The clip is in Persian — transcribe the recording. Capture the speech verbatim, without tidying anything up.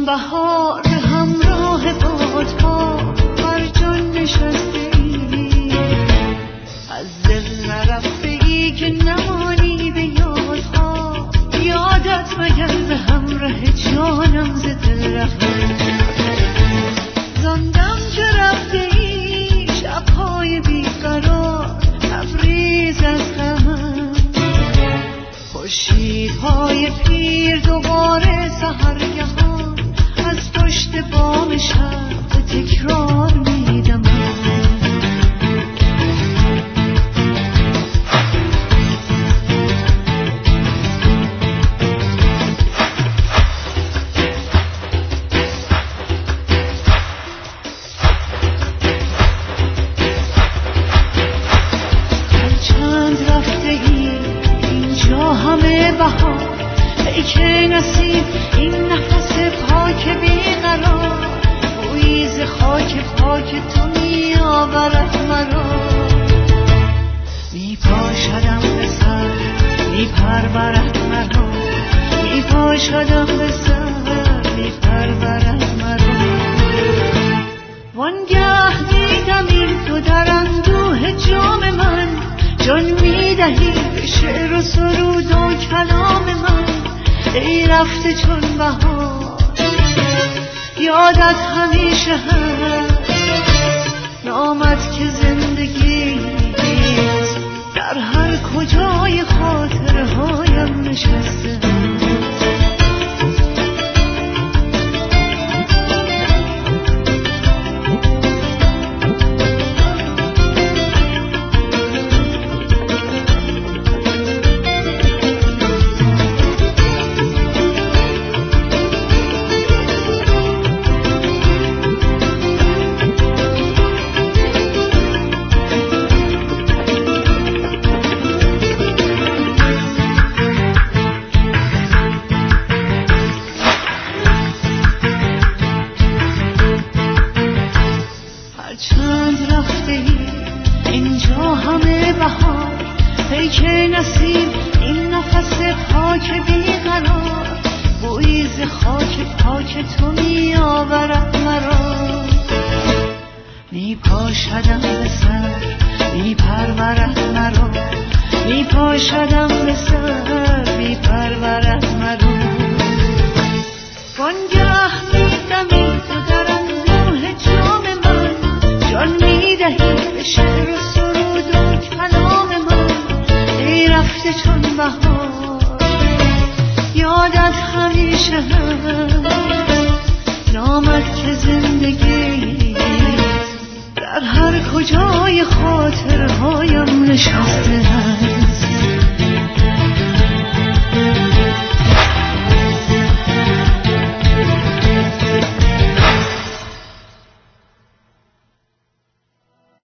چون بهار همراه بادها بر جان نشسته ای، از دل نرفته ای که نمانی به یادها. یادت مگر به همراه جانم ز دل رفته، زاندم که رفته ای شبهای بیقرار تبریز از غمم. خورشیدهای پیر دوباره سحرگهان از پشت بام شب تکرار می‌دمم. هرچند رفته ای اینجا همه بهار، ای که نسیم این نفس پاک بیقرار. بویی ز خاک پاک تو می آورد مرا، می پاشدم به سر می پرورد مرا، می پاشدم به سر می پرورد مرا. وانگه دیدم این تو در اندوه جام من، جان میدهی به شعر و سرود و کلام من. ای رفته چون بهار یادت همیشه هست، نامت که زندگیست در هر کجای خاطرهایم نشسته. هرچند رفته ای اینجا همه بهار، ای که نسیم این نفس پاک بیقرار. بویی ز خاک پاک تو می آورد مرا، می پاشدم به سر می پرورد مرا، می پاشدم به سر می پرورد مرا. وانگه میدمی تو در اندوه جام من، جان میدهی به شعر و سرود و کلام من. ای رفته چون بهار یادت همیشه هست، نامت که زندگی در هر کجای خاطرهایم نشسته هست.